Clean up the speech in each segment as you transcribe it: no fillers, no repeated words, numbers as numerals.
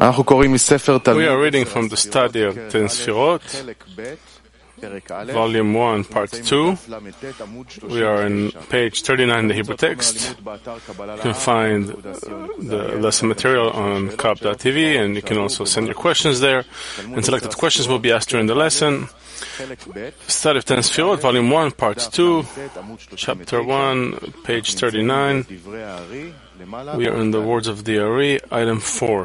We are reading from the study of Ten Sfirot, Volume 1, Part 2. We are on page 39 in the Hebrew text. You can find the lesson material on Kab.tv, and you can also send your questions there, and selected questions will be asked during the lesson. Study of Ten Sfirot, Volume 1, Part 2, Chapter 1, page 39. We are in the words of the Ari, item 4.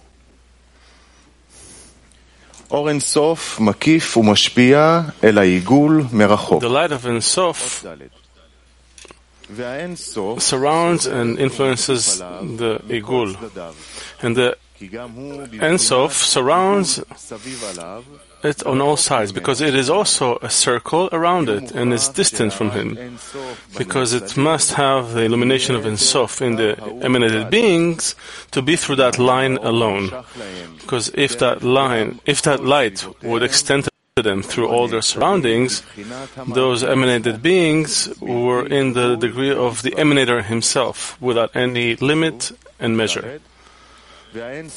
The light of Ein Sof surrounds and influences the Igul, and the Ein Sof surrounds it on all sides, because it is also a circle around it and is distant from him, because it must have the illumination of Ein Sof in the emanated beings to be through that line alone. Because if that light would extend to them through all their surroundings, those emanated beings were in the degree of the emanator himself, without any limit and measure. And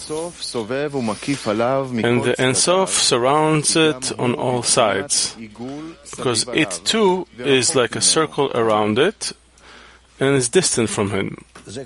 the Ein Sof surrounds it on all sides, because it too is like a circle around it and is distant from him.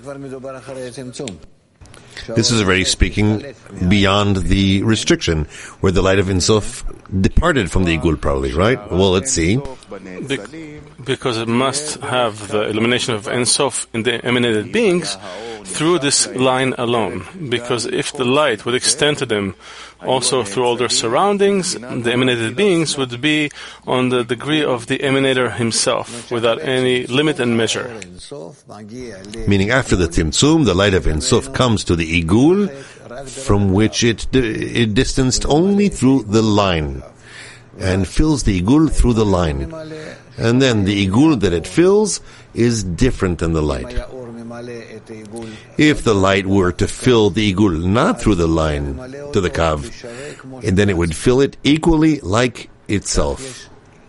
This is already speaking beyond the restriction, where the light of Ein Sof departed from the Igul, probably, right? Well, let's see. Because it must have the illumination of Ein Sof in the emanated beings through this line alone. Because if the light would extend to them also through all their surroundings, the emanated beings would be on the degree of the emanator himself, without any limit and measure. Meaning after the Tzimtzum, the light of Ein Sof comes to the Igul, from which it distanced only through the line, and fills the Igul through the line. And then the Igul that it fills is different than the light. If the light were to fill the Igul not through the line to the Kav, and then it would fill it equally like itself.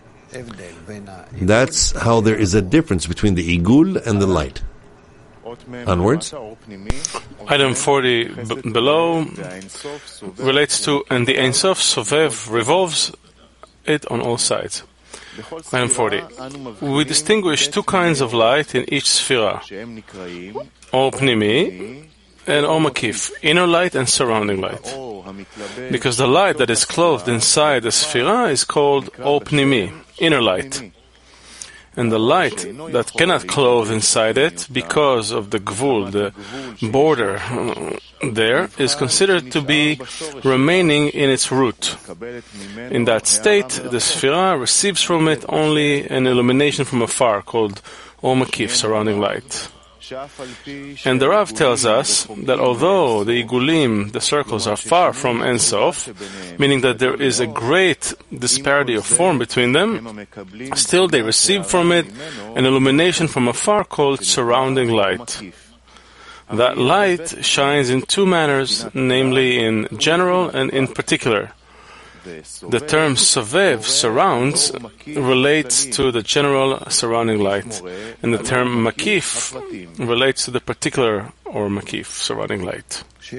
That's how there is a difference between the Igul and the light. Onwards. Item 40 below relates to, and the Ein Sof Sovev revolves it on all sides. Item 40. We distinguish two kinds of light in each sphera: Or Pnimi and Or Makif, inner light and surrounding light. Because the light that is clothed inside the sphera is called Or Pnimi, inner light. And the light that cannot clothe inside it, because of the gvul, the border there, is considered to be remaining in its root. In that state, the sphera receives from it only an illumination from afar, called Or Makif, surrounding light. And the Rav tells us that although the Igulim, the circles, are far from Ein Sof, meaning that there is a great disparity of form between them, still they receive from it an illumination from afar called surrounding light. That light shines in two manners, namely in general and in particular. The term Sovev, surrounds, relates to the general surrounding light, and the term Makif relates to the particular or Makif surrounding light.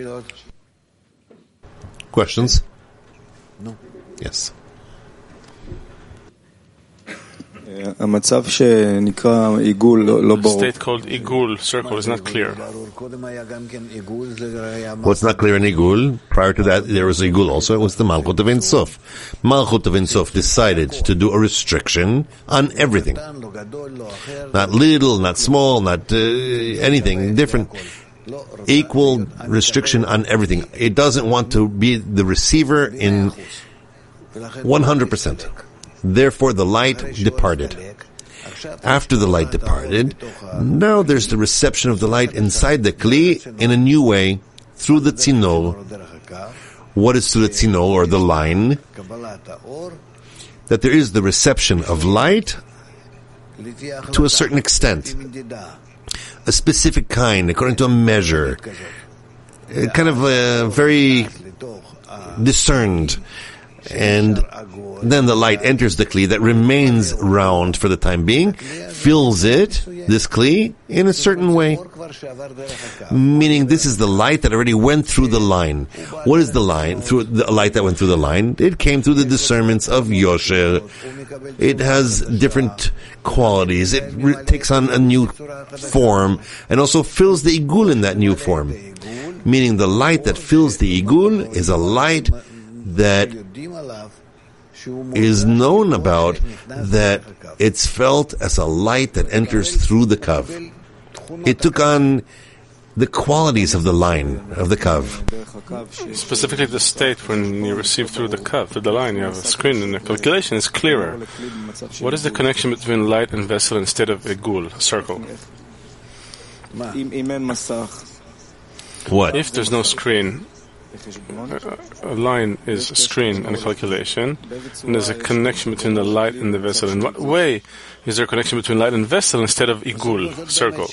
Questions? No. Yes. A state called Igul, circle, is not clear. What's not clear in Igul? Prior to that, there was Igul also. It was the Malchut of Ein Sof. Malchut of Ein Sof decided to do a restriction on everything. Not little, not small, not anything different. Equal restriction on everything. It doesn't want to be the receiver in 100%. Therefore, the light departed. After the light departed, now there's the reception of the light inside the Kli in a new way, through the Tzinor. What is through the Tzinor, or the line? That there is the reception of light to a certain extent. A specific kind, according to a measure. Kind of very discerned. And then the light enters the Kli that remains round for the time being, fills it, this Kli, in a certain way. Meaning this is the light that already went through the line. What is the line? Through the light that went through the line? It came through the discernments of Yosher. It has different qualities. It takes on a new form and also fills the Igul in that new form. Meaning the light that fills the Igul is a light that is known about, that it's felt as a light that enters through the Kav. It took on the qualities of the line, of the Kav. Specifically the state when you receive through the Kav, through the line, you have a screen and the calculation is clearer. What is the connection between light and vessel instead of Igul, a circle? What? If there's no screen, a line is a screen and a calculation, and there's a connection between the light and the vessel. In what way is there a connection between light and vessel instead of Igul, circle?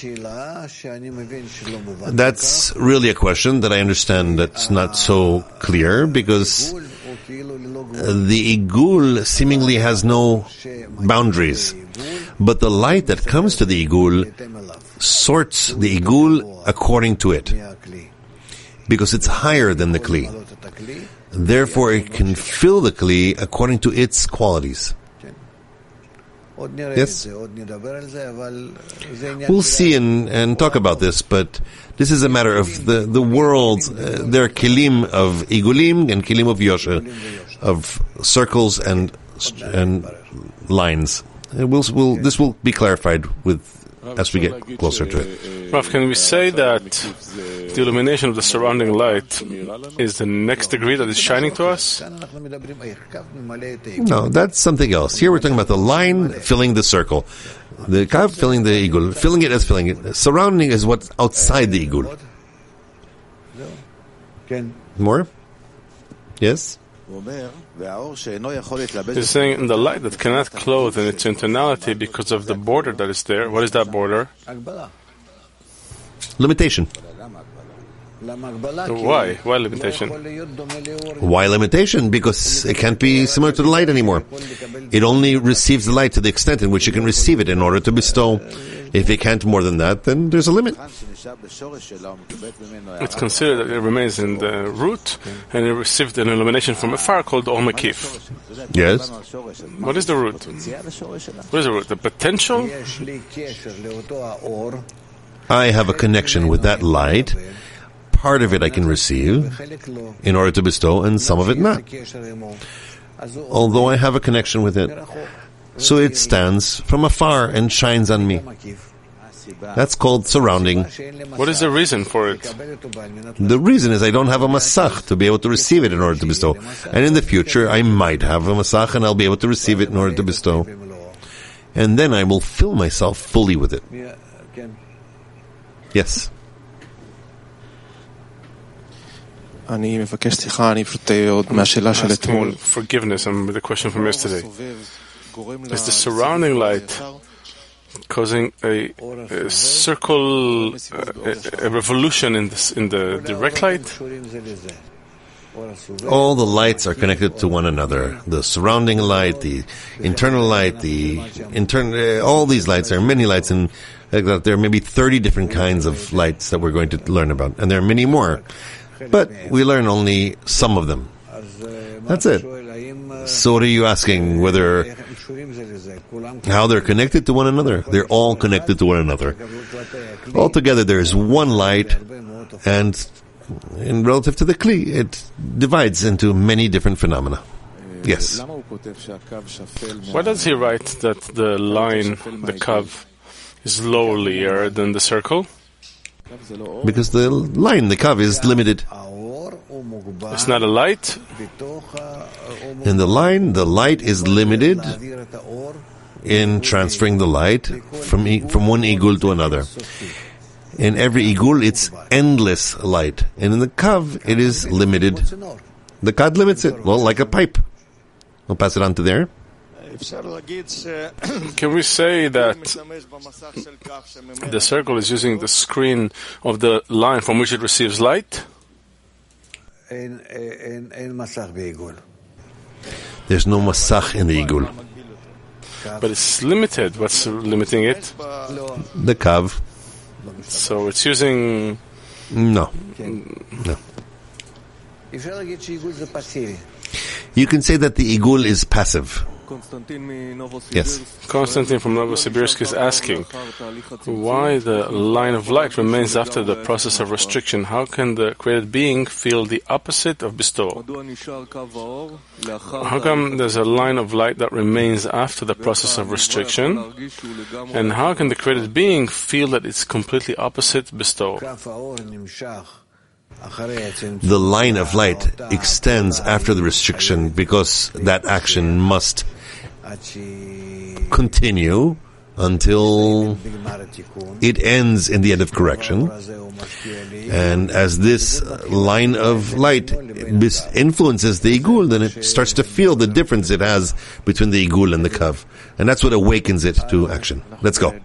That's really a question that I understand that's not so clear, because the Igul seemingly has no boundaries. But the light that comes to the Igul sorts the Igul according to it, because it's higher than the Kli. Therefore, it can fill the Kli according to its qualities. Yes? We'll see and talk about this, but this is a matter of the world. There are Kelim of Igulim and Kelim of Yosher, of circles and lines. This will be clarified as we get closer to it. Rav, can we say that the illumination of the surrounding light is the next degree that is shining to us? No, that's something else. Here we're talking about the line filling the circle. The Kav filling the Igul, filling it as filling it. Surrounding is what's outside the Igul. More? Yes? He's saying in the light that cannot clothe in its internality because of the border that is there. What is that border? Limitation. Why? Why limitation? Why limitation? Because it can't be similar to the light anymore. It only receives the light to the extent in which it can receive it in order to bestow. If it can't more than that, then there's a limit. It's considered that it remains in the root, and it received an illumination from afar called Or Mekif. Yes. What is the root? What is the root? The potential? I have a connection with that light. Part of it I can receive in order to bestow, and some of it not. Although I have a connection with it. So it stands from afar and shines on me. That's called surrounding. What is the reason for it? The reason is I don't have a masach to be able to receive it in order to bestow. And in the future, I might have a masach and I'll be able to receive it in order to bestow. And then I will fill myself fully with it. Yes. Asking forgiveness on the question from yesterday. Is the surrounding light causing a circle, a revolution in the direct light? All the lights are connected to one another. The surrounding light, the internal light, all these lights. There are many lights, and there are maybe 30 different kinds of lights that we're going to learn about, and there are many more. But we learn only some of them. That's it. So what are you asking? How they're connected to one another? They're all connected to one another. Altogether, there is one light, and in relative to the Kli, it divides into many different phenomena. Yes. Why does he write that the line, the Kav, is lowlier than the circle? Because the line, the Kav, is limited. It's not a light? In the line, the light is limited in transferring the light from one Igul to another. In every Igul, it's endless light. And in the Kav, it is limited. The Kav limits it, well, like a pipe. We'll pass it on to there. Can we say that the circle is using the screen of the line from which it receives light? There's no masach in the igul. But it's limited. What's limiting it? The kav. So it's using... No. You can say that the igul is passive. Yes. Konstantin from Novosibirsk is asking why the line of light remains after the process of restriction. How can the created being feel the opposite of bestowal? How come there's a line of light that remains after the process of restriction? And how can the created being feel that it's completely opposite bestowal? The line of light extends after the restriction because that action must continue until it ends in the end of correction. And as this line of light influences the igul, then it starts to feel the difference it has between the igul and the kav. And that's what awakens it to action. Let's go.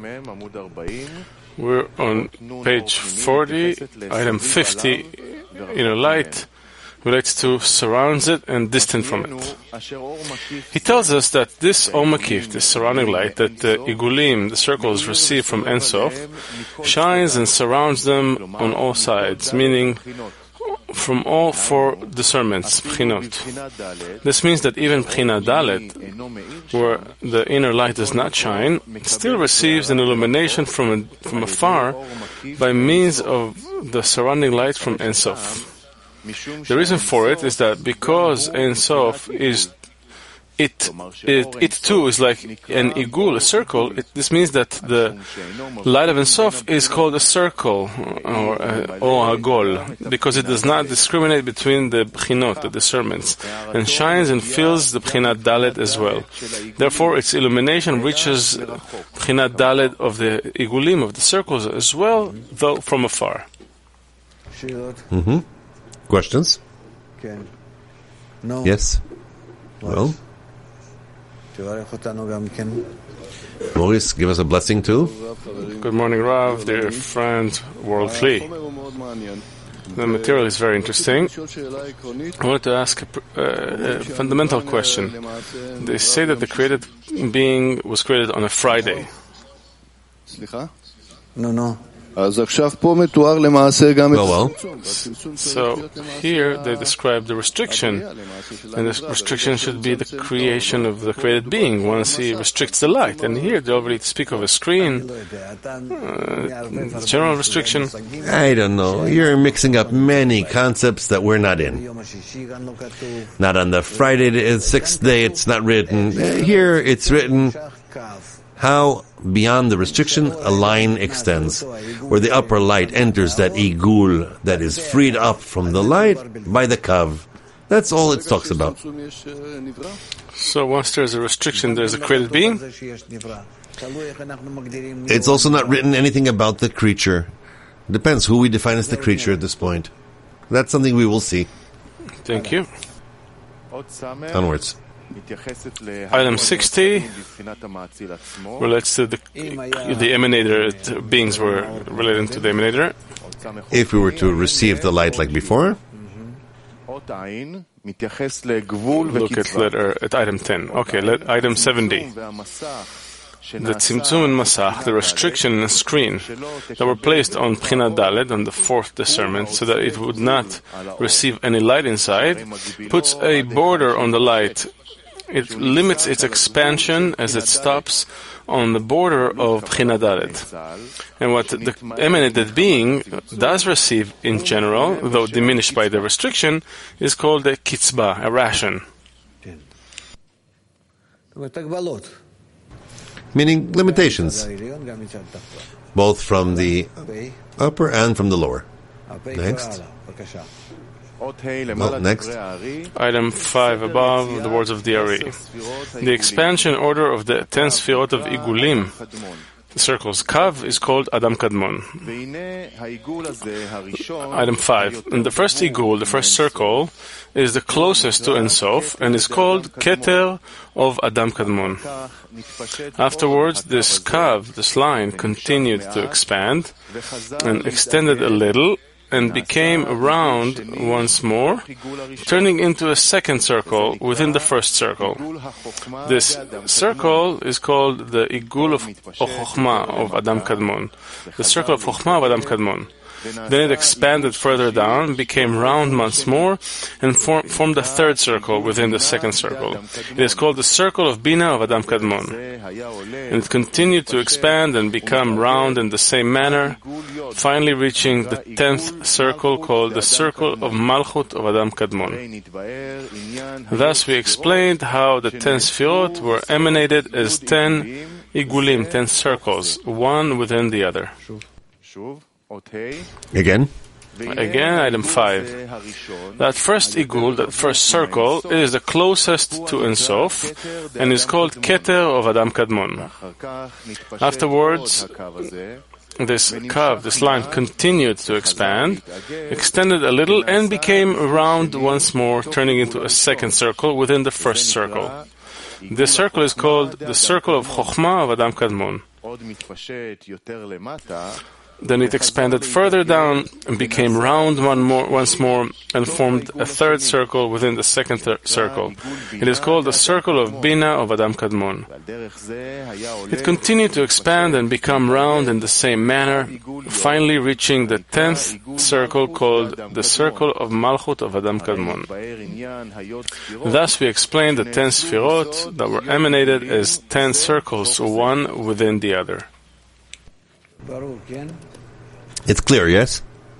We're on page 40, item 50. Inner light relates to surrounds it and distant from it. He tells us that this Or Makif, this surrounding light that the igulim, the circles, receive from Ein Sof, shines and surrounds them on all sides, meaning from all four discernments, Bchinot. This means that even Bchina Dalet, where the inner light does not shine, still receives an illumination from afar by means of the surrounding light from Ein Sof. The reason for it is that because Ein Sof is it too is like an igul, a circle. This means that the light of Ein Sof is called a circle or a gol because it does not discriminate between the bchinot, the discernments, and shines and fills the bchinat dalet as well. Therefore, its illumination reaches bchinat dalet of the igulim, of the circles as well, though from afar. Questions? No. Yes? Well? Maurice, give us a blessing too. Good morning, Rav, dear friend, World Kli. The material is very interesting. I wanted to ask a fundamental question. They say that the created being was created on a Friday. No. So here they describe the restriction, and this restriction should be the creation of the created being once he restricts the light. And here they already speak of a screen, general restriction. I don't know. You're mixing up many concepts that we're not in. Not on the Friday, the sixth day, it's not written. Here it's written how beyond the restriction a line extends, where the upper light enters that igul that is freed up from the light by the kav. That's all it talks about. So once there's a restriction, there's a created being? It's also not written anything about the creature. Depends who we define as the creature at this point. That's something we will see. Thank you. Onwards. Item 60 relates to the emanator. Beings were relating to the emanator. If we were to receive the light like before, look at item 10. Okay, item 70. The tzimtzum and masach, the restriction and the screen that were placed on Bchina Dalet, on the fourth discernment, so that it would not receive any light inside, puts a border on the light. It limits its expansion as it stops on the border of Bchina Dalet. And what the emanated being does receive in general, though diminished by the restriction, is called a kitzba, a ration. meaning limitations, both from the upper and from the lower. Next. Next. Item 5 above, the words of the Ari. The expansion order of the 10 Sfirot of Igulim, the circles Kav, is called Adam Kadmon. Item 5. And the first Igul, the first circle, is the closest to Ein Sof and is called Keter of Adam Kadmon. Afterwards, this Kav, this line, continued to expand and extended a little and became round once more, turning into a second circle within the first circle. This circle is called the Igul of Chokhmah of Adam Kadmon, the circle of Chokhmah of Adam Kadmon. Then it expanded further down, became round once more, and formed a third circle within the second circle. It is called the circle of Bina of Adam Kadmon. And it continued to expand and become round in the same manner, finally reaching the 10th circle called the circle of Malchut of Adam Kadmon. Thus we explained how the 10 Sfirot were emanated as 10 Igulim, 10 circles, one within the other. Again? Again, item 5. That first igul, that first circle, is the closest to Ein Sof and is called Keter of Adam Kadmon. Afterwards, this kav, this line, continued to expand, extended a little, and became round once more, turning into a second circle within the first circle. This circle is called the circle of Chokhmah of Adam Kadmon. Then it expanded further down and became round once more and formed a third circle within the second circle. It is called the circle of Bina of Adam Kadmon. It continued to expand and become round in the same manner, finally reaching the 10th circle called the circle of Malchut of Adam Kadmon. Thus we explained the 10 Sfirot that were emanated as 10 circles, one within the other. It's clear, yes?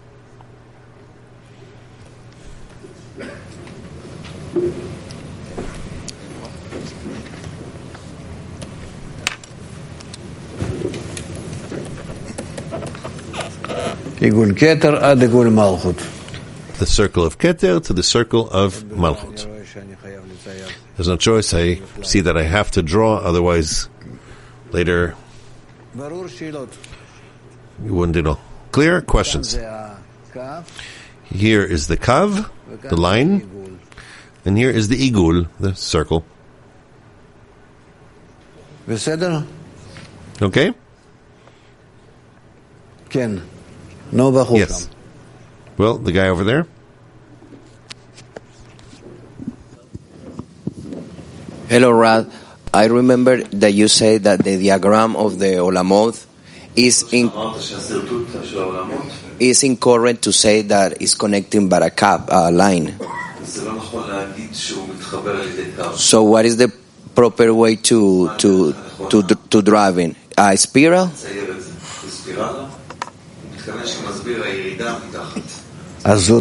The circle of Keter to the circle of Malchut. There's no choice. I see that I have to draw, otherwise later you wouldn't know. Clear? Questions? Here is the kav, the line, and here is the igul, the circle. Okay? Yes. Well, the guy over there. Hello, Rad. I remember that you said that the diagram of the Olamot is incorrect to say that it's connecting by a line. So what is the proper way to driving? A spiral? So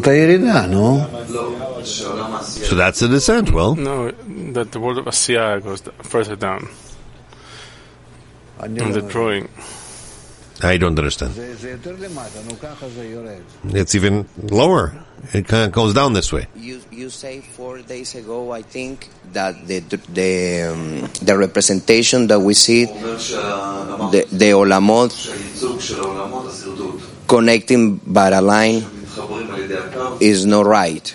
that's the descent, well? No, that the word of Asiyah goes further down in the drawing. I don't understand. It's even lower. It kind of goes down this way. You say 4 days ago, I think, that the representation that we see, the Olamot connecting by a line is not right.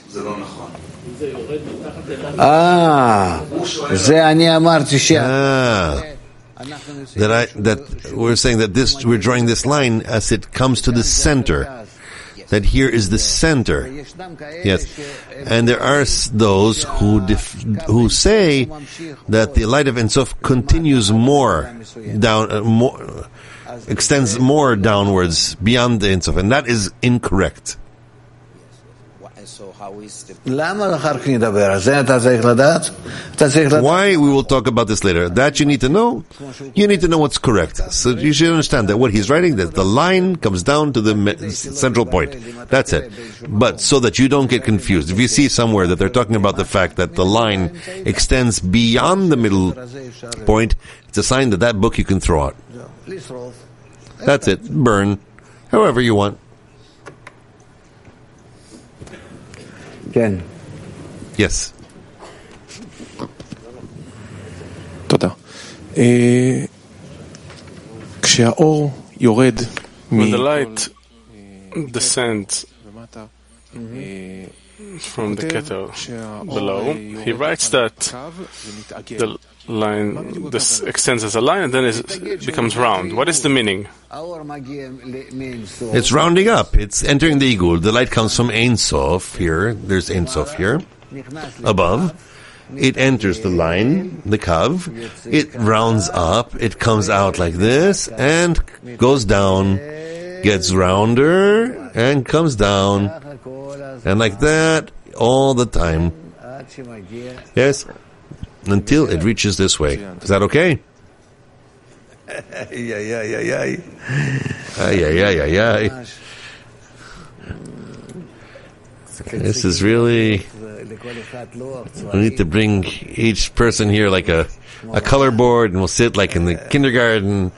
That we're saying that we're drawing this line as it comes to the center. That here is the center. Yes. And there are those who say that the light of Ein Sof continues more down, extends more downwards beyond the Ein Sof, and that is incorrect. So how is the... Why? We will talk about this later. That you need to know. You need to know what's correct. So you should understand that what he's writing, that the line comes down to the central point. That's it. But so that you don't get confused. If you see somewhere that they're talking about the fact that the line extends beyond the middle point, it's a sign that that book you can throw out. That's it. Burn. However you want. Yes. תודה. כשהאור יורד When the light descends from the Keter below. He writes that the line this extends as a line and then it becomes round. What is the meaning? It's rounding up. It's entering the Igul. The light comes from Ein Sof here. There's Ein Sof here. Above. It enters the line, the kav. It rounds up. It comes out like this and goes down, gets rounder and comes down. And like that all the time. Yes? Until it reaches this way. Is that okay? This is really... We need to bring each person here like a color board, and we'll sit like in the kindergarten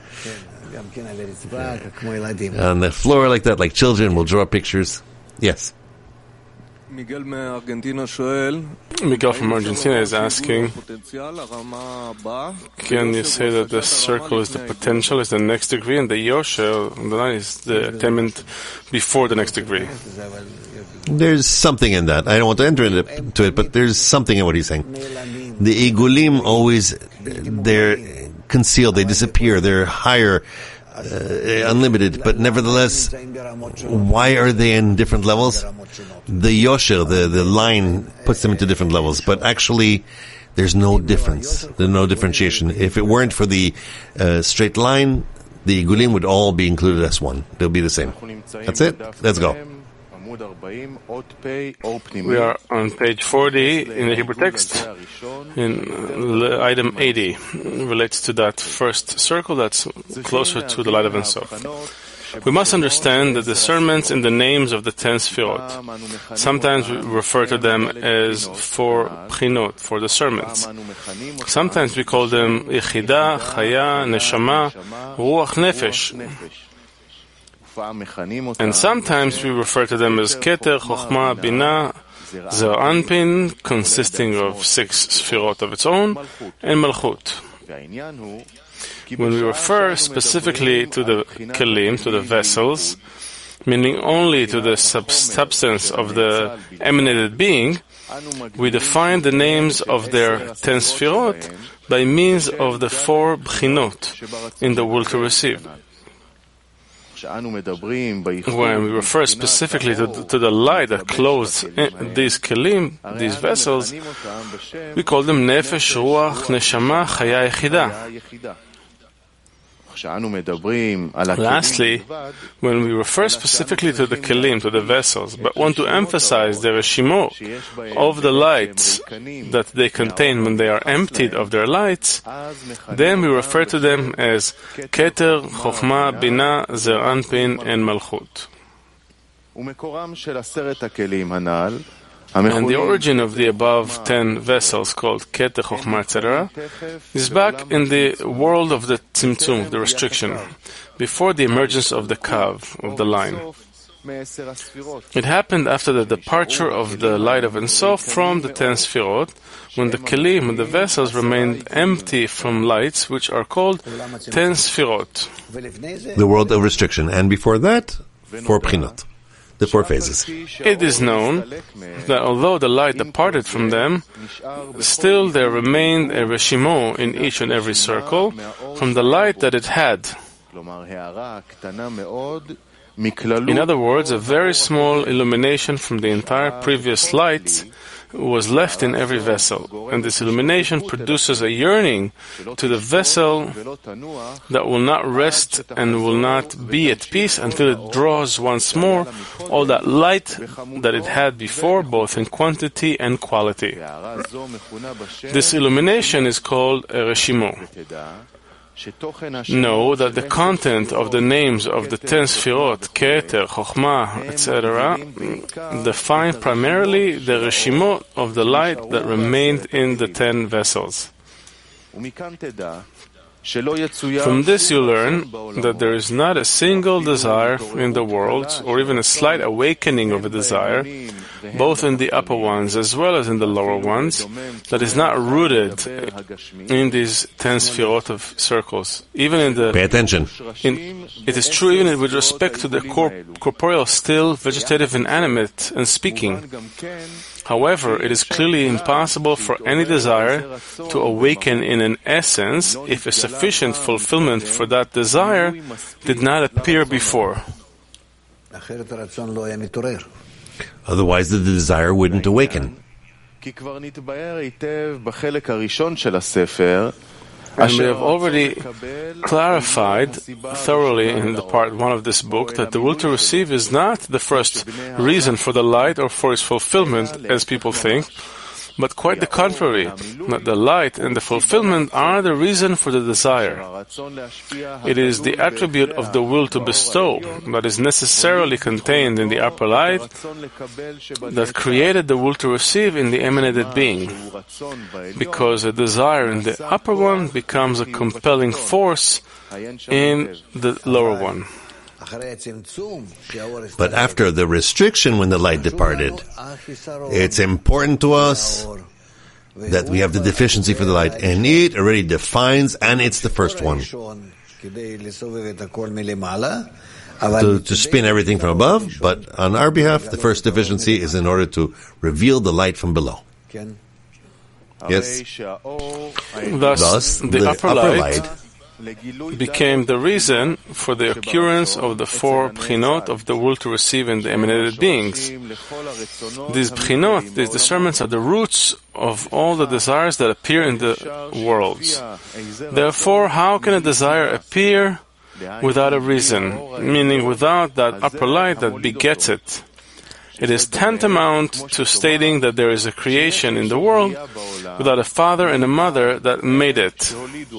on the floor like that, like children. We'll draw pictures. Yes. Miguel from Argentina is asking, can you say that the circle is the potential, is the next degree, and the yosher, the line, is the attainment before the next degree? There's something in that. I don't want to enter into it, but there's something in what he's saying. The igulim always, they're concealed, they disappear, they're higher, unlimited, but nevertheless, why are they in different levels? The yosher, the line, puts them into different levels, but actually, there's no difference. There's no differentiation. If it weren't for the straight line, the igulim would all be included as one. They'll be the same. That's it. Let's go. We are on page 40 in the Hebrew text. In item 80 relates to that first circle that's closer to the light of Ein Sof. We must understand the discernments in the names of the 10 Sfirot. Sometimes we refer to them as 4 Pchinot, 4 discernments. Sometimes we call them Yechida, Chaya, Neshama, Ruach, Nefesh. And sometimes we refer to them as Keter, Chochma, Binah, Zer Anpin, consisting of 6 Sfirot of its own, and Malchut. When we refer specifically to the kelim, to the vessels, meaning only to the substance of the emanated being, we define the names of their 10 Sfirot by means of the 4 Bchinot in the will to receive. When we refer specifically to the light that clothes these kelim, these vessels, we call them Nefesh, Ruach, Neshama, Chaya, Yechida. Lastly, when we refer specifically to the kelim, to the vessels, but want to emphasize the reshimo of the lights that they contain when they are emptied of their lights, then we refer to them as Keter, Chochma, Binah, Zer Anpin, and Malchut. And the origin of the above 10 vessels called Keter, Chochma, etc. is back in the world of the Tzimtzum, the restriction, before the emergence of the Kav, of the line. It happened after the departure of the light of Ein Sof from the 10 Sfirot, when the Kelim, the vessels, remained empty from lights, which are called 10 Sfirot. The world of restriction. And before that, 4 Pchinot. The 4 phases. It is known that although the light departed from them, still there remained a reshimo in each and every circle from the light that it had. In other words, a very small illumination from the entire previous light was left in every vessel, and this illumination produces a yearning to the vessel that will not rest and will not be at peace until it draws once more all that light that it had before, both in quantity and quality. This illumination is called a reshimo. Know that the content of the names of the 10 Sfirot, Keter, Chochma, etc., define primarily the reshimot of the light that remained in the 10 vessels. From this you learn that there is not a single desire in the world, or even a slight awakening of a desire, both in the upper ones as well as in the lower ones, that is not rooted in these 10 sefirot of circles. Even in the... Pay attention. It is true even with respect to the corporeal, still, vegetative, inanimate, and speaking. However, it is clearly impossible for any desire to awaken in an essence if a sufficient fulfillment for that desire did not appear before. Otherwise, the desire wouldn't awaken. And we have already clarified thoroughly in the part 1 of this book that the will to receive is not the first reason for the light or for its fulfillment, as people think, but quite the contrary, that the light and the fulfillment are the reason for the desire. It is the attribute of the will to bestow that is necessarily contained in the upper light that created the will to receive in the emanated being, because a desire in the upper one becomes a compelling force in the lower one. But after the restriction when the light departed, it's important to us that we have the deficiency for the light, and it already defines, and it's the first one. To spin everything from above, but on our behalf, the first deficiency is in order to reveal the light from below. Yes? Thus, the upper light became the reason for the occurrence of the 4 bchinot of the will to receive in the emanated beings. These bchinot, these discernments, are the roots of all the desires that appear in the worlds. Therefore, how can a desire appear without a reason, meaning without that upper light that begets it? It is tantamount to stating that there is a creation in the world without a father and a mother that made it.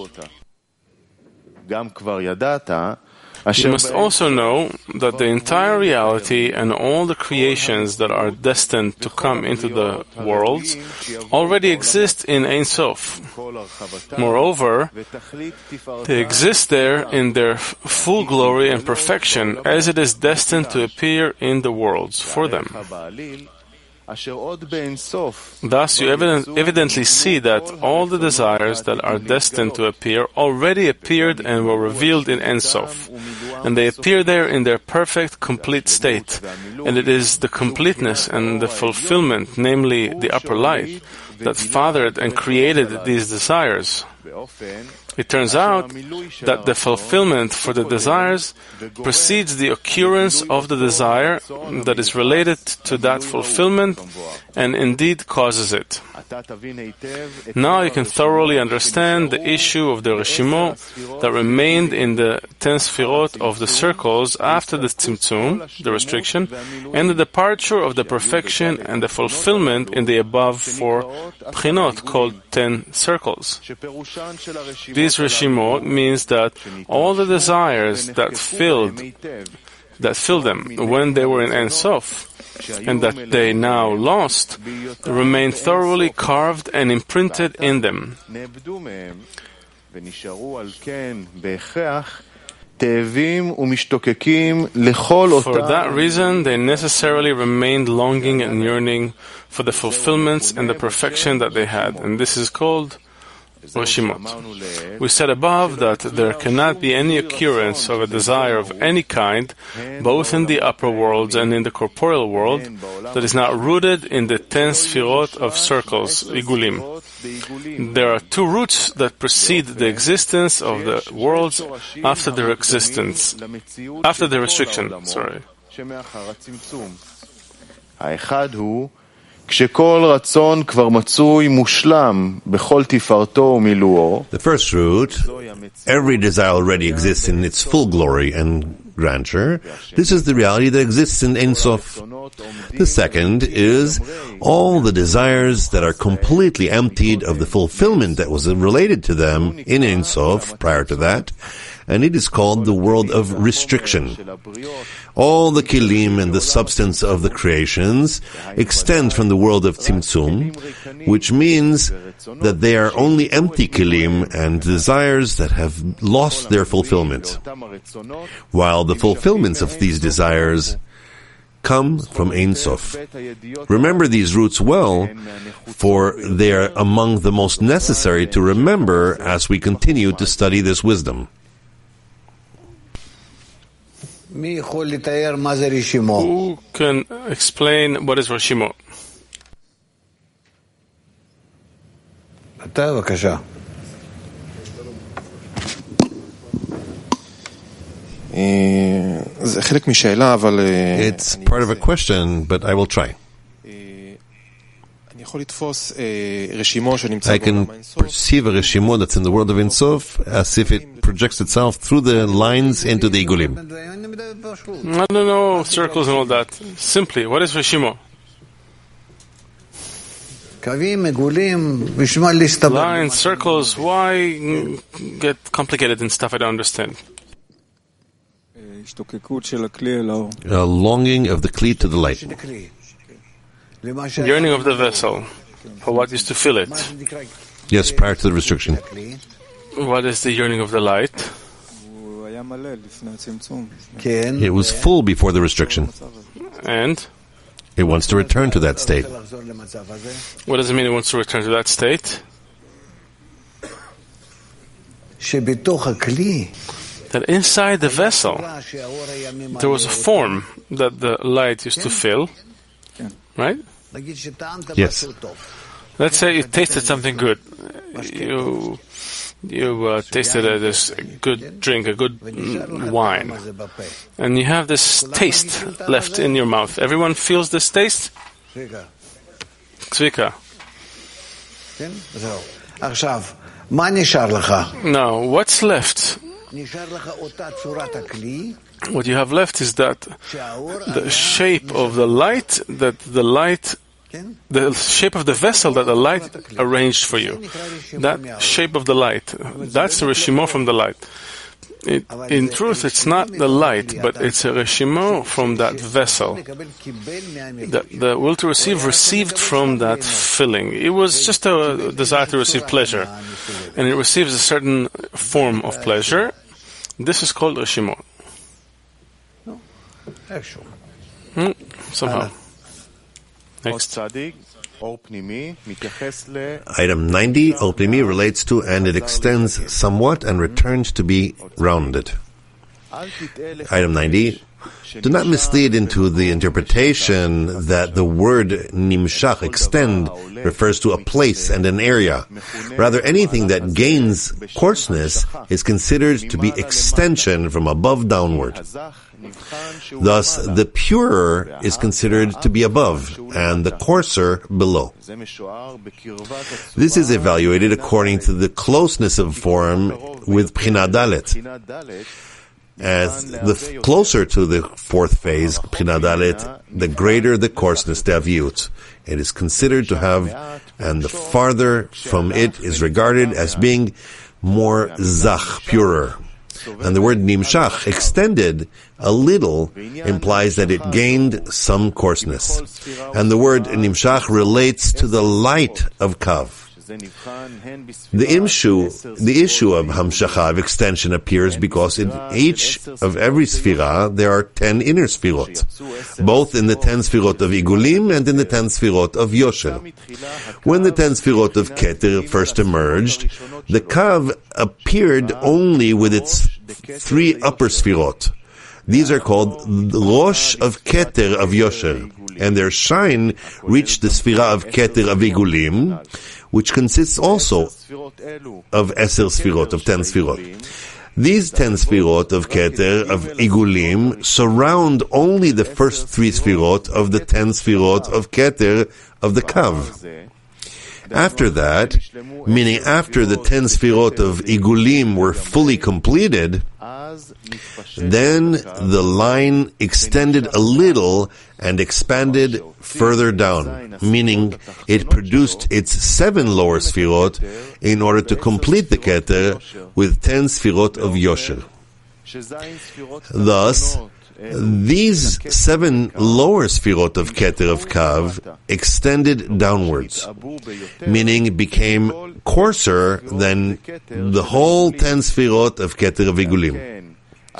You must also know that the entire reality and all the creations that are destined to come into the worlds already exist in Ein Sof. Moreover, they exist there in their full glory and perfection as it is destined to appear in the worlds for them. Thus, you evidently see that all the desires that are destined to appear already appeared and were revealed in Ein Sof, and they appear there in their perfect, complete state. And it is the completeness and the fulfillment, namely the upper light, that fathered and created these desires. It turns out that the fulfillment for the desires precedes the occurrence of the desire that is related to that fulfillment and indeed causes it. Now you can thoroughly understand the issue of the Reshimo that remained in the 10 sefirot of the circles after the Tzimtzum, the restriction, and the departure of the perfection and the fulfillment in the above 4 bchinot called 10 circles. These Reshimot means that all the desires that filled them when they were in Ein Sof, and that they now lost, remain thoroughly carved and imprinted in them. For that reason, they necessarily remained longing and yearning for the fulfillments and the perfection that they had, and this is called Reshimot. We said above that there cannot be any occurrence of a desire of any kind, both in the upper worlds and in the corporeal world, that is not rooted in the 10 sefirot of circles, Igulim. There are 2 roots that precede the existence of the worlds after their restriction. The first root, every desire already exists in its full glory and grandeur. This is the reality that exists in Ein Sof. The second is all the desires that are completely emptied of the fulfillment that was related to them in Ein Sof prior to that, and it is called the world of restriction. All the kilim and the substance of the creations extend from the world of tzimtzum, which means that they are only empty kilim and desires that have lost their fulfillment, while the fulfillments of these desires come from Ein Sof. Remember these roots well, for they are among the most necessary to remember as we continue to study this wisdom. Who can explain what is Reshimo? It's part of a question, but I will try. I can perceive a Reshimo that's in the world of Ein Sof as if it projects itself through the lines into the Igulim. I don't know, circles and all that. Simply, what is Reshimo? Lines, circles, why get complicated and stuff I don't understand? A longing of the Kli to the light. Yearning of the vessel, for what is to fill it. Yes, prior to the restriction. What is the yearning of the light? It was full before the restriction. And? It wants to return to that state. What does it mean it wants to return to that state? That inside the vessel, there was a form that the light used to fill, right? Yes. Let's say you tasted something good. You tasted this good drink, a good wine, and you have this taste left in your mouth. Everyone feels this taste? Tzvika. Now, what's left? What you have left is that the shape of the light, the shape of the vessel that the light arranged for you. That shape of the light, that's the Reshimo from the light. In truth, it's not the light, but it's a Reshimo from that vessel. The will to receive received from that filling. It was just a desire to receive pleasure, and it receives a certain form of pleasure. This is called Reshimo. Somehow. Next. Item 90, Or Pnimi, relates to and it extends somewhat and returns to be rounded. Item 90, do not mislead into the interpretation that the word nimshach, extend, refers to a place and an area. Rather, anything that gains coarseness is considered to be extension from above downward. Thus, the purer is considered to be above, and the coarser below. This is evaluated according to the closeness of form with Bchina Dalet. As the closer to the fourth phase, Bchina Dalet, the greater the coarseness, the aviyut, it is considered to have, and the farther from it is regarded as being more zach, purer. And the word nimshach, extended a little, implies that it gained some coarseness. And the word nimshach relates to the light of kav. The issue of hamshacha, of extension, appears because in each of every sphira there are 10 inner sphirot, both in the 10 sphirot of Igulim and in the 10 sphirot of Yosher. When the 10 sphirot of Keter first emerged, the kav appeared only with its 3 upper sphirot. These are called the Rosh of Keter of Yosher, and their shine reached the sphira of Keter of Igulim, which consists also of 10 sphirot, of 10 sphirot. These 10 sphirot of Keter, of Igulim, surround only the first 3 sphirot of the 10 sphirot of Keter of the Kav. After that, meaning after the 10 sphirot of Igulim were fully completed, then the line extended a little and expanded further down, meaning it produced its 7 lower sphirot in order to complete the Keter with 10 sphirot of Yosher. Thus, these 7 lower Sfirot of Keter of Kav extended downwards, meaning became coarser than the whole 10 Sfirot of Keter of Igulim.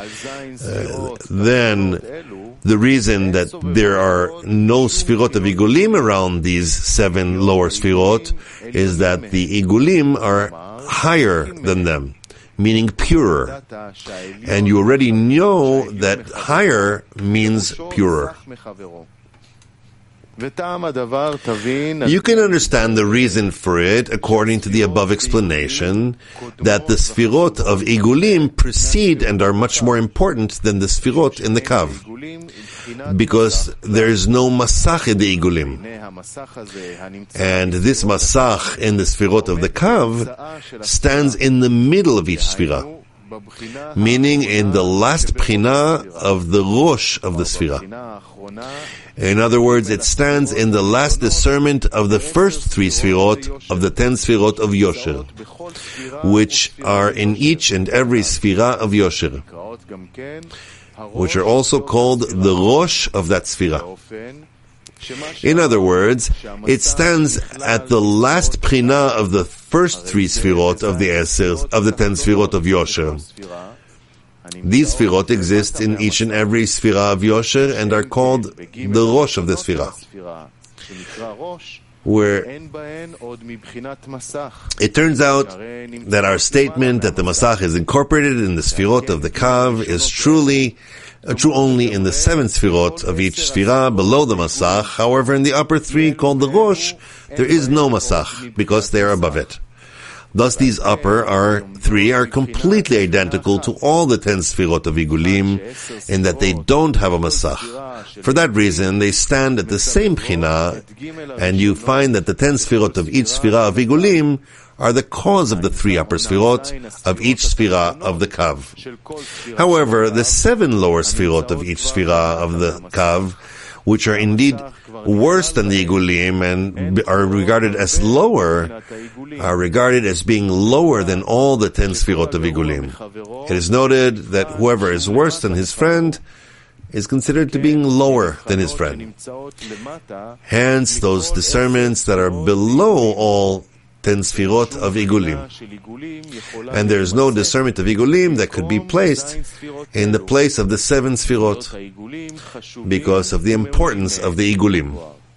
Then, the reason that there are no Sfirot of Igulim around these 7 lower Sfirot is that the Igulim are higher than them, meaning purer. And you already know that higher means purer. You can understand the reason for it according to the above explanation, that the Sfirot of Igulim precede and are much more important than the Sfirot in the Kav, because there is no Masach in the Igulim. And this Masach in the Sfirot of the Kav stands in the middle of each Sfirah, meaning in the last Bchina of the Rosh of the Sfirah. In other words, it stands in the last discernment of the first 3 Sfirot of the 10 Sfirot of Yosher, which are in each and every Sfirah of Yosher, which are also called the Rosh of that Sfirah. In other words, it stands at the last Bchina of the first 3 Sfirot of the 10 Sfirot of Yosher. These Sfirot exist in each and every Sfirah of Yosher and are called the Rosh of the Sfirah, where it turns out that our statement that the Masach is incorporated in the Sfirot of the Kav is true only in the 7 Sfirot of each Sfirah below the Masach. However, in the upper 3 called the Rosh, there is no Masach because they are above it. Thus, these upper 3 are completely identical to all the 10 Sfirot of Igulim in that they don't have a Masach. For that reason, they stand at the same Bchina, and you find that the 10 Sfirot of each Sfirah of Igulim are the cause of the 3 upper Sfirot of each Sfirah of the Kav. However, the 7 lower Sfirot of each Sfirah of the Kav, which are indeed worse than the Igulim and are regarded as lower, are regarded as being lower than all the 10 Sfirot of Igulim. It is noted that whoever is worse than his friend is considered to being lower than his friend. Hence, those discernments that are below all 10 Sfirot of Igulim. And there is no discernment of Igulim that could be placed in the place of the 7 Sfirot because of the importance of the Igulim.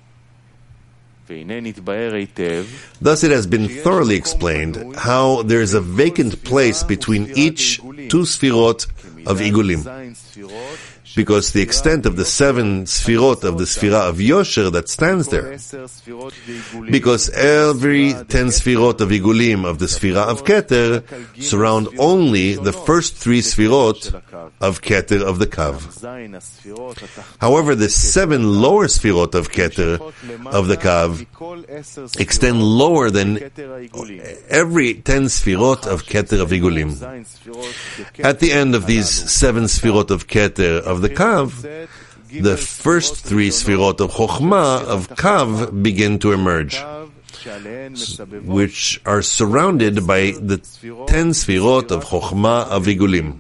Thus it has been thoroughly explained how there is a vacant place between each 2 Sfirot of Igulim, because the extent of the 7 Sfirot of the Sfirah of Yosher that stands there. Because every 10 Sfirot of Igulim of the Sfirah of Keter surround only the first 3 Sfirot of Keter of the Kav. However, the 7 lower Sfirot of Keter of the Kav extend lower than every 10 Sfirot of Keter of Igulim. At the end of these 7 Sfirot of Keter of the Kav, the first 3 Sfirot of Chokhmah of Kav begin to emerge, which are surrounded by the 10 Sfirot of Chokhmah of Igulim.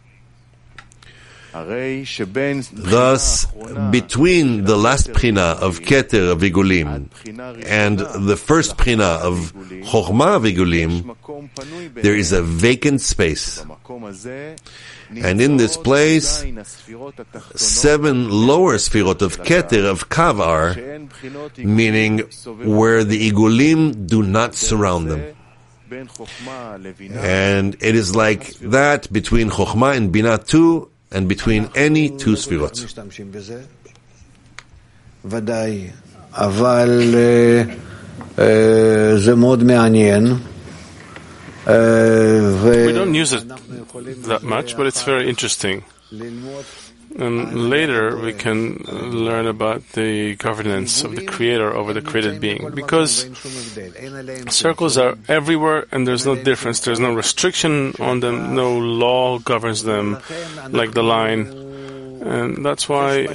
Thus, between the last Bchina of Keter of Igulim and the first Bchina of Chokhmah of Igulim, there is a vacant space. And in this place, 7 lower Sfirot of Keter of Kav are, meaning where the Igulim do not surround them. And it is like that between Chokhmah and Binah too, and between any 2 Sfirot. ודאי, אבל זה מאוד מעניין. We don't use it that much, but it's very interesting. And later we can learn about the governance of the Creator over the created being, because circles are everywhere and there's no difference, there's no restriction on them, no law governs them like the line. And that's why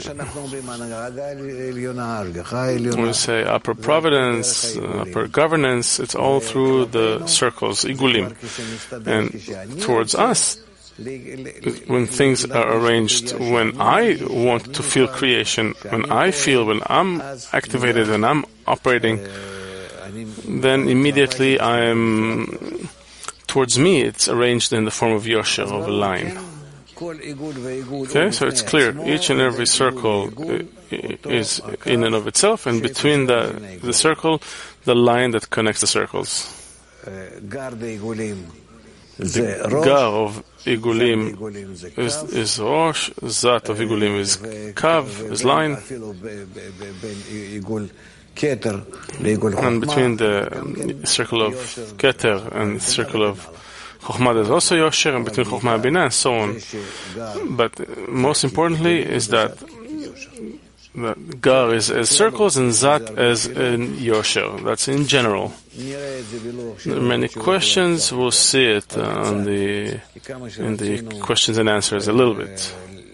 when we say upper providence, upper governance, it's all through the circles, igulim. And towards us, when things are arranged, when I want to feel creation, when I'm activated, when I'm operating, then immediately towards me, it's arranged in the form of Yosher, of a line. Okay, so it's clear. Each and every circle is in and of itself, and between the circle, the line that connects the circles. The Gar of Igulim is Rosh, Zat of Igulim is Kav, is line. And between the circle of Keter and the circle of Chokhmah, there's also Yosher, and between Chokhmah and Binah, and so on. But most importantly is that Gar is as circles and Zat as in Yosher. That's in general. There are many questions. We'll see it in the questions and answers a little bit.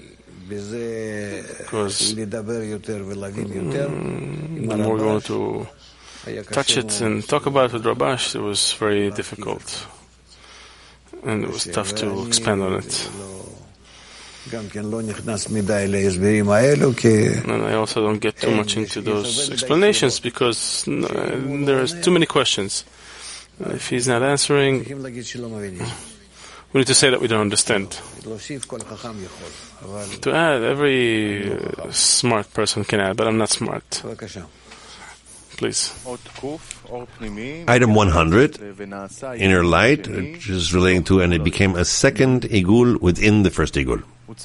Because the more we're going to touch it and talk about it with Rabash, it was very difficult. And it was tough to expand on it. And I also don't get too much into those explanations because there's too many questions. If he's not answering, we need to say that we don't understand. To add, every smart person can add, but I'm not smart. Please. Item 100, inner light, which is relating to, and it became a second igul within the first igul.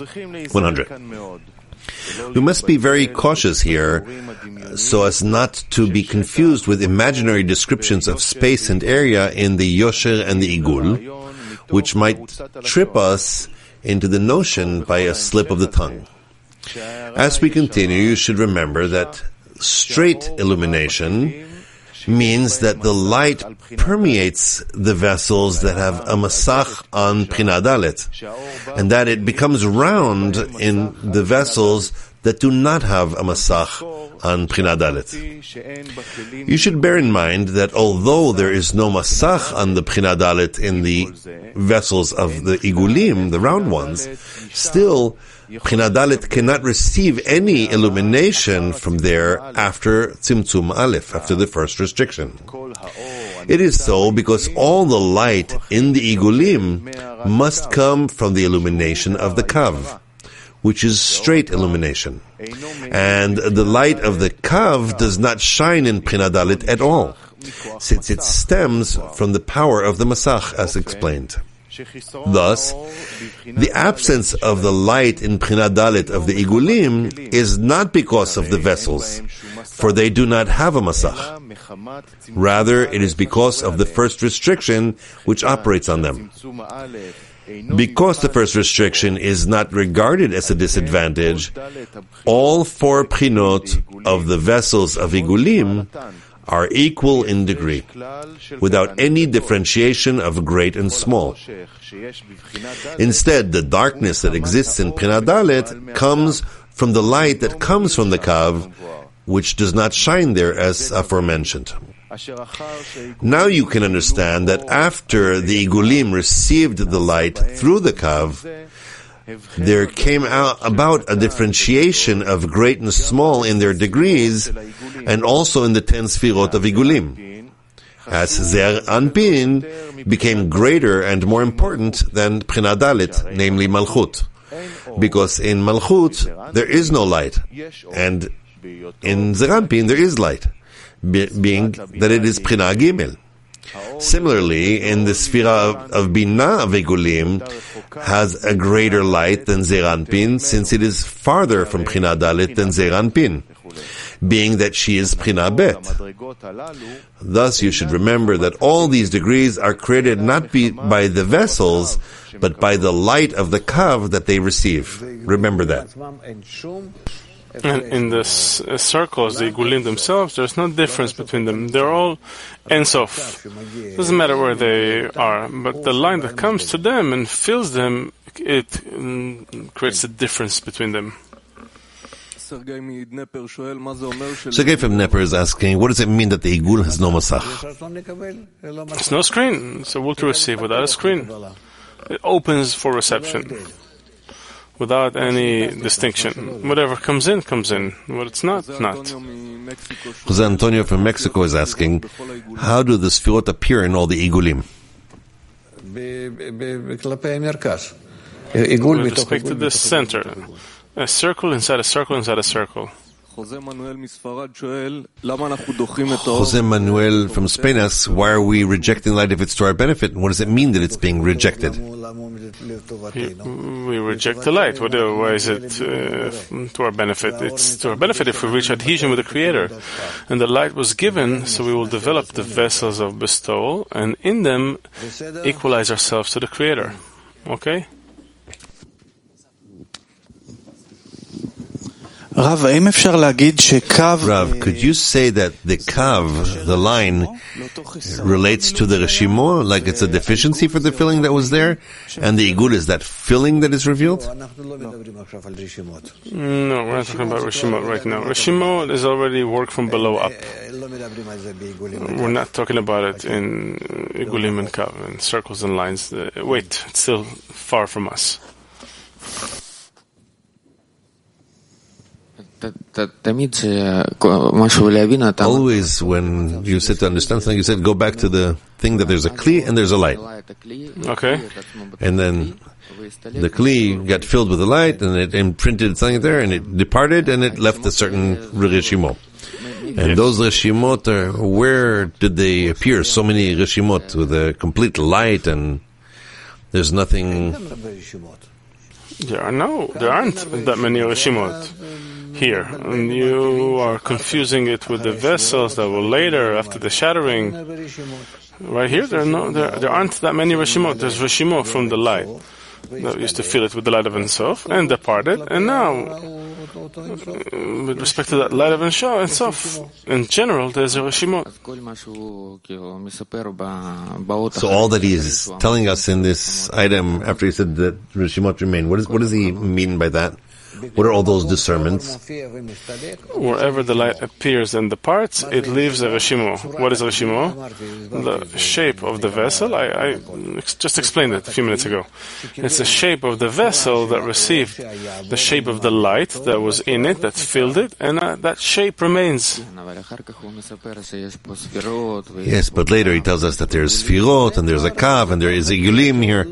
100. We must be very cautious here so as not to be confused with imaginary descriptions of space and area in the Yosher and the Igul, which might trip us into the notion by a slip of the tongue. As we continue, you should remember that straight illumination means that the light permeates the vessels that have a masach on Bchina Dalet, and that it becomes round in the vessels that do not have a masach on Bchina Dalet. You should bear in mind that although there is no masach on the Bchina Dalet in the vessels of the Igulim, the round ones, still Bchina Dalet cannot receive any illumination from there after Tzimtzum Aleph, after the first restriction. It is so because all the light in the Igulim must come from the illumination of the Kav, which is straight illumination. And the light of the Kav does not shine in Bchina Dalet at all, since it stems from the power of the Masach, as explained. Thus, the absence of the light in Bchina Dalet of the Igulim is not because of the vessels, for they do not have a Masach. Rather, it is because of the first restriction which operates on them. Because the first restriction is not regarded as a disadvantage, all four Bchinot of the vessels of Igulim are equal in degree, without any differentiation of great and small. Instead, the darkness that exists in Bchina Dalet comes from the light that comes from the Kav, which does not shine there as aforementioned. Now you can understand that after the Igulim received the light through the Kav, there came about a differentiation of great and small in their degrees, and also in the 10 Sfirot of Igulim, as Zer Anpin became greater and more important than Bchina Dalet, namely Malchut, because in Malchut there is no light, and in Zer Anpin there is light, being that it is Bchina Gimel. Similarly, in the Sfira of Binah of Igulim has a greater light than Zer Anpin, since it is farther from Bchina Dalet than Zer Anpin, being that she is Bchina Bet. Thus, you should remember that all these degrees are created not by the vessels, but by the light of the Kav that they receive. Remember that. And in the circles, the Igulim themselves, there's no difference between them. They're all Ein Sof. Doesn't matter where they are, but the line that comes to them and fills them, it creates a difference between them. Sergei from Dnepr is asking, what does it mean that the Igul has no Masach? There's no screen. It's a will to receive without a screen. It opens for reception without any distinction. Whatever comes in, comes in. What it's not, not. Jose Antonio from Mexico is asking, how do the Sfirot appear in all the Igulim? With respect to the center, a circle inside a circle inside a circle. Jose Manuel from Spain asks, why are we rejecting light if it's to our benefit? And what does it mean that it's being rejected? We reject the light. Why is it to our benefit? It's to our benefit if we reach adhesion with the Creator. And the light was given, so we will develop the vessels of bestowal, and in them equalize ourselves to the Creator. Okay? Rav, could you say that the kav, the line, relates to the reshimo, like it's a deficiency for the filling that was there, and the igul is that filling that is revealed? No, we're not talking about reshimo right now. Reshimo is already work from below up. We're not talking about it in igulim and kav, in circles and lines. Wait, it's still far from us. Always when you sit to understand something, you said go back to the thing that there's a kli and there's a light. Okay. And then the kli got filled with the light and it imprinted something there and it departed and it left a certain reshimot. And those reshimot where did they appear? So many reshimot with a complete light and there's nothing. There aren't that many reshimot here, and you are confusing it with the vessels that will later, after the shattering. Right here, there aren't that many reshimot. There's reshimot from the light that used to fill it with the light of Ein Sof and departed, and now, with respect to that light of Ein Sof, in general, there's a reshimot. So all that he is telling us in this item, after he said that reshimot remain, what does he mean by that? What are all those discernments? Wherever the light appears and departs, it leaves a reshimo. What is a reshimo? The shape of the vessel. I just explained it a few minutes ago. It's the shape of the vessel that received the shape of the light that was in it, that filled it, and that shape remains. Yes, but later he tells us that there's sfirot, and there's a kav, and there is a yulim here.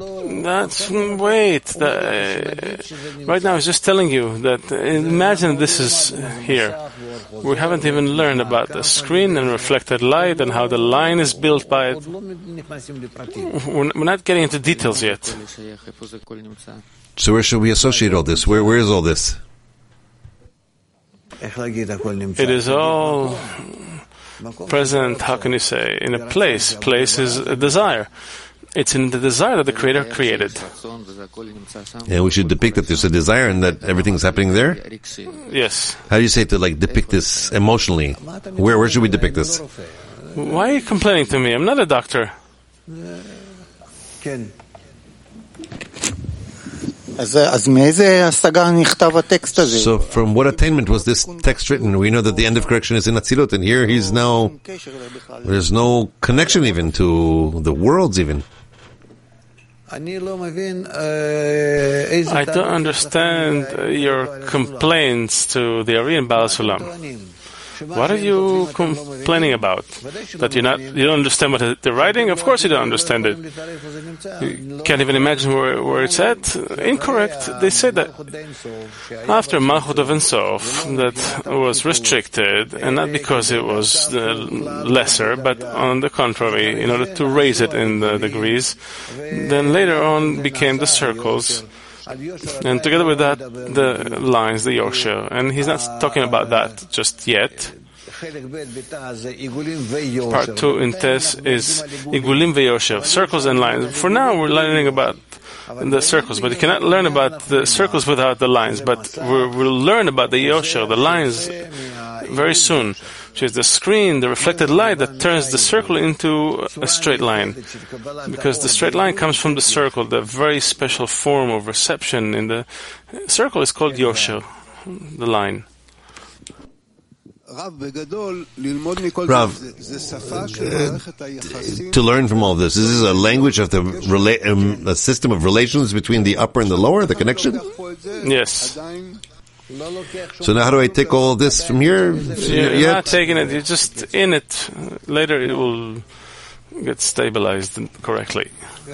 Right now he's just telling you that imagine this is here. We haven't even learned about the screen and reflected light and how the line is built by it. We're not getting into details yet. So where should we associate all this? Where is all this? It is all present, how can you say, in a place. Place is a desire. It's in the desire that the Creator created. Yeah, we should depict that there's a desire and that everything's happening there? Yes. How do you say to depict this emotionally? Where should we depict this? Why are you complaining to me? I'm not a doctor. So from what attainment was this text written? We know that the end of correction is in Atzilut, and here there's no connection even to the worlds even. I don't understand your complaints to the Ari and Baal Sulam. What are you complaining about? That you don't understand what they're writing? Of course you don't understand it. You can't even imagine where it's at? Incorrect. They said that after Malchut of Ein Sof, that was restricted, and not because it was lesser, but on the contrary, in order to raise it in the degrees, then later on became the circles. And together with that, the lines, the Yosher. And he's not talking about that just yet. Part 2 in Tes is Igulim veYosher, circles and lines. For now, we're learning about the circles, but you cannot learn about the circles without the lines. But we'll learn about the Yosher, the lines, very soon, which is the screen, the reflected light that turns the circle into a straight line. Because the straight line comes from the circle, the very special form of reception in the circle is called Yosher, the line. Rav, to learn from all this, is this a language of the a system of relations between the upper and the lower, the connection? Yes. So now how do I take all this from here? You're not taking it, you're just in it. Later it will get stabilized correctly. No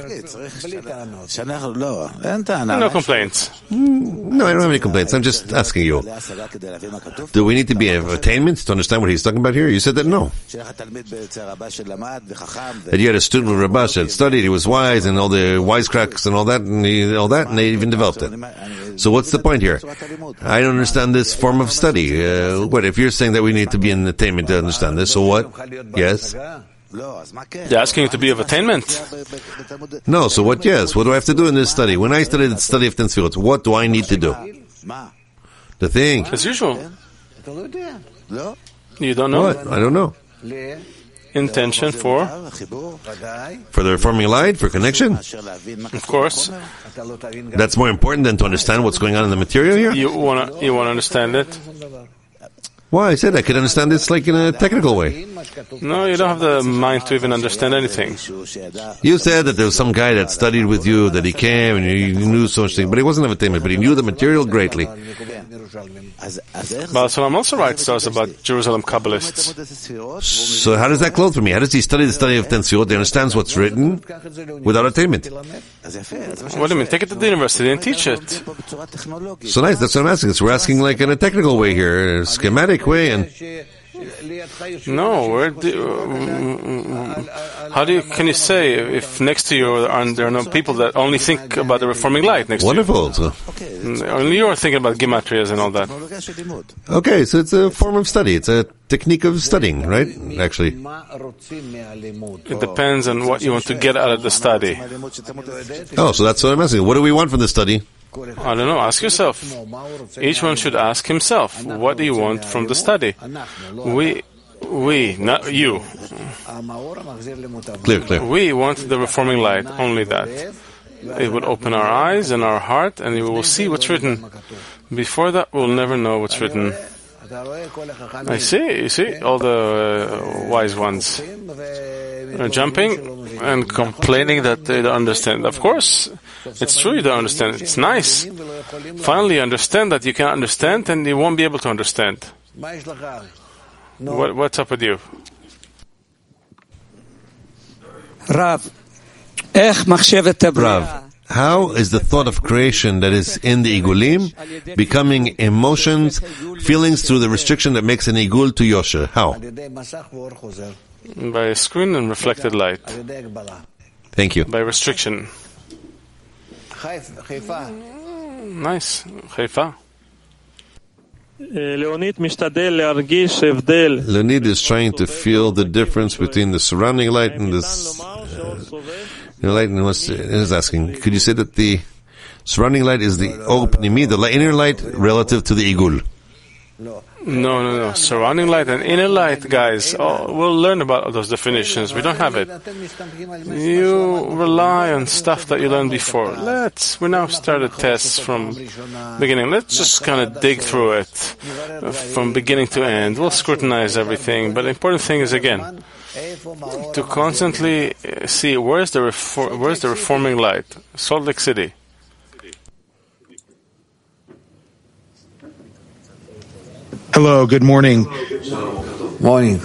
complaints. No, I don't have any complaints. I'm just asking you. Do we need to be of attainment to understand what he's talking about here? You said that no. That you had a student with Rabash that studied, he was wise, and all the wisecracks and all that, and they even developed it. So what's the point here? I don't understand this form of study. What if you're saying that we need to be in attainment to understand this? So what? Yes. They're asking you to be of attainment. No, so what? Yes. What do I have to do in this study? When I studied the study of Ten Sfirot, what do I need to do? The thing. As usual. You don't know? What? I don't know. Intention for the reforming light, for connection? Of course. That's more important than to understand what's going on in the material here? You wanna understand it? Why? I said I could understand this like in a technical way. No, you don't have the mind to even understand anything. You said that there was some guy that studied with you, that he came and he knew so much things, but he wasn't of attainment, but he knew the material greatly. Baal Sulam also writes to us about Jerusalem Kabbalists. So how does that close for me? How does he study the study of Ten Sfirot? He understands what's written without attainment. What do you mean? Take it to the university and teach it. So nice, that's what I'm asking. So we're asking like in a technical way here, a schematic way, and no, can you say if next to you there are no people that only think about the reforming light next wonderful. to you? Wonderful. Only you are thinking about gematrias and all that. Okay, so it's a form of study. It's a technique of studying, right? Actually. It depends on what you want to get out of the study. Oh, so that's what I'm asking. What do we want from the study? I don't know. Ask yourself. Each one should ask himself, what do you want from the study? We, not you. Clear. We want the reforming light, only that. It would open our eyes and our heart, and we will see what's written. Before that, we'll never know what's written. I see, you see, all the wise ones are jumping and complaining that they don't understand. Of course, it's true you don't understand. It's nice. Finally, you understand that you can understand and you won't be able to understand. What's up with you? Rav, how is the thought of creation that is in the Igulim becoming emotions, feelings through the restriction that makes an Igul to Yosher? How? By a screen and reflected light. Thank you. By restriction. Nice. Haifa. Leonid is trying to feel the difference between the surrounding light and this light, and is asking, could you say that the surrounding light is the Or Pnimi, the inner light, relative to the Igul? No. Surrounding light and inner light, guys. We'll learn about those definitions. We don't have it. You rely on stuff that you learned before. We now started tests from beginning. Let's just kind of dig through it from beginning to end. We'll scrutinize everything, but the important thing is, again, to constantly see where's the reforming light. Salt Lake City. Hello, good morning. Morning.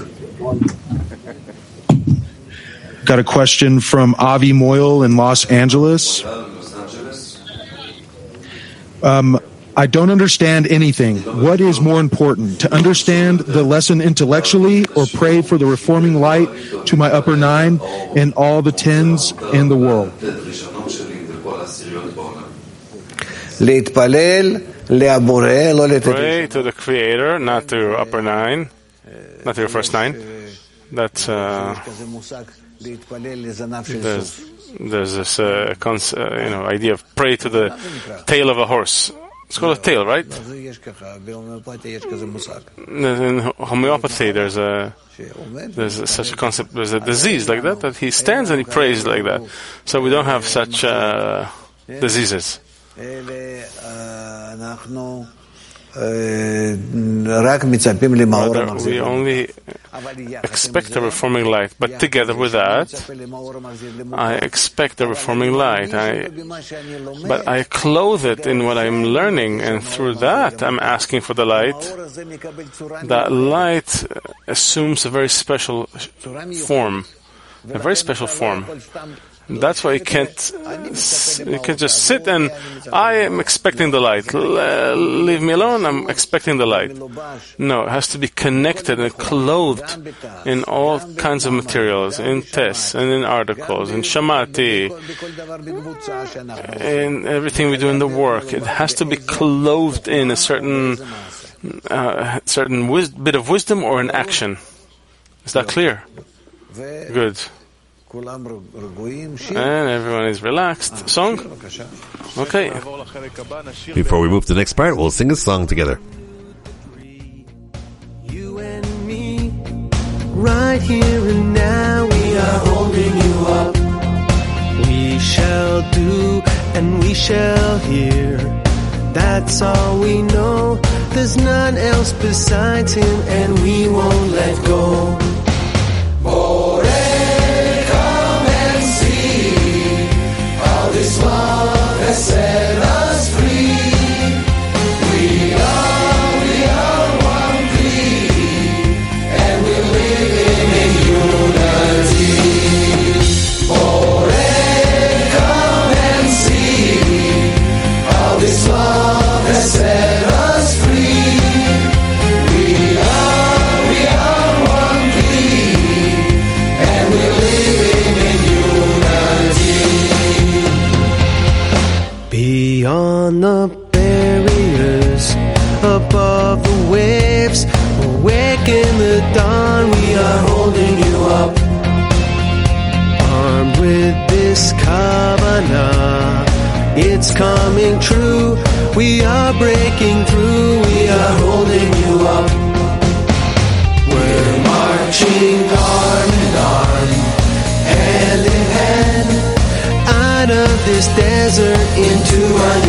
Got a question from Avi Moyle in Los Angeles. I don't understand anything. What is more important, to understand the lesson intellectually or pray for the reforming light to my upper nine and all the tens in the world? Pray to the Creator, not to your upper nine, not to your first nine. That's there's this idea of pray to the tail of a horse. It's called a tail, right? In homeopathy, there's such a concept. There's a disease like that he stands and he prays like that. So we don't have such diseases. Rather, we only expect a reforming light, but together with that, I expect a reforming light. But I clothe it in what I'm learning, and through that, I'm asking for the light. That light assumes a very special form, a very special form. That's why you can't just sit and I am expecting the light. Leave me alone, I'm expecting the light. No, it has to be connected and clothed in all kinds of materials, in tests and in articles, in shamati, in everything we do in the work. It has to be clothed in a certain bit of wisdom or an action. Is that clear? Good. And everyone is relaxed. Song? Okay. Before we move to the next part, we'll sing a song together. You and me, right here and now, we are holding you up. We shall do and we shall hear. That's all we know. There's none else besides him, and we won't let go. This love has set us free. We are one plea, and we're living in unity. Borei, come and see. All this love has set us free. We are one plea, and we're living in unity. Beyond the barriers, above the waves, awake in the dawn, we are holding you up. Armed with this kavanah, it's coming true. We are breaking through, we are holding you up. We're marching arm in arm, hand in hand, out of this desert into a